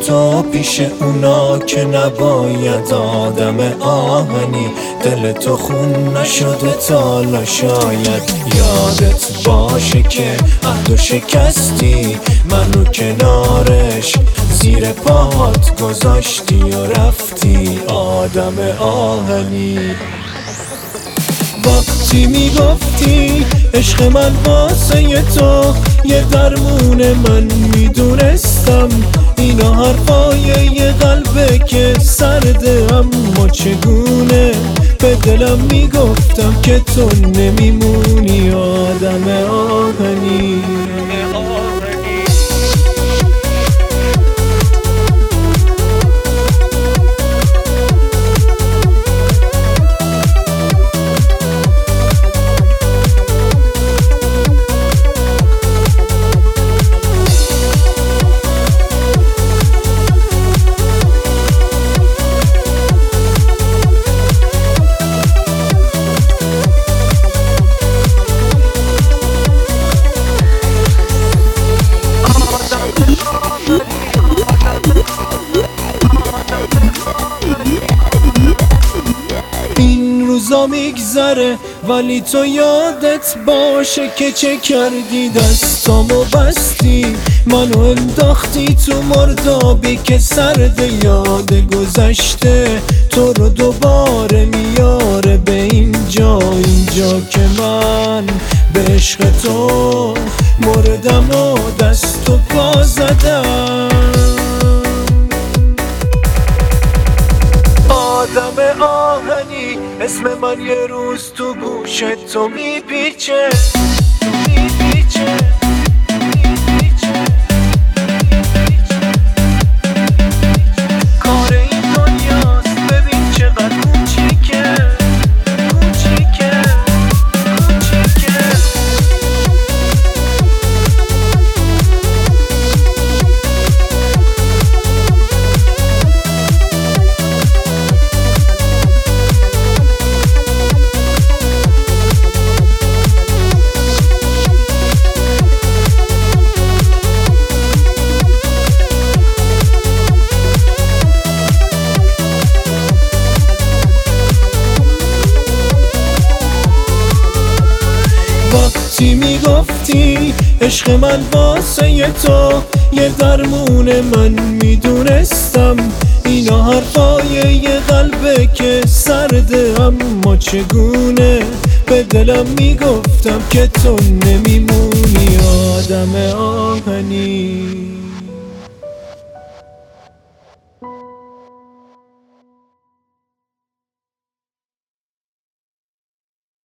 تو پیش اونا که نباید آدم آهنی. دل تو خون نشده تالا، شاید یادت باشه که عهدو شکستی، منو کنارش زیر پاهات گذاشتی و رفتی آدم آهنی. وقتی میگفتی عشق من واسه تو یه درمون، من میدونستم اینا حرفای یه قلبه که سرده، اما چگونه به دلم میگفتم که تو نمیمونی آدم آهنی. این روزا میگذره ولی تو یادت باشه که چه کردی، دستامو بستی منو انداختی تو مردابی که سرد، یاد گذشته تو رو دوباره میاره به اینجا که من به عشق تو مردم و دست و پا زدم. آدم آهنی اسم من یه روز تو گوشت تو میپیچه. کار این دنیاست ببین چقدر کوچیکه. وقتی میگفتی عشق من واسه تو یه درمون، من میدونستم اینا حرفای یه قلبه که سرده، اما چگونه به دلم میگفتم که تو نمیمونی آدم آهنی.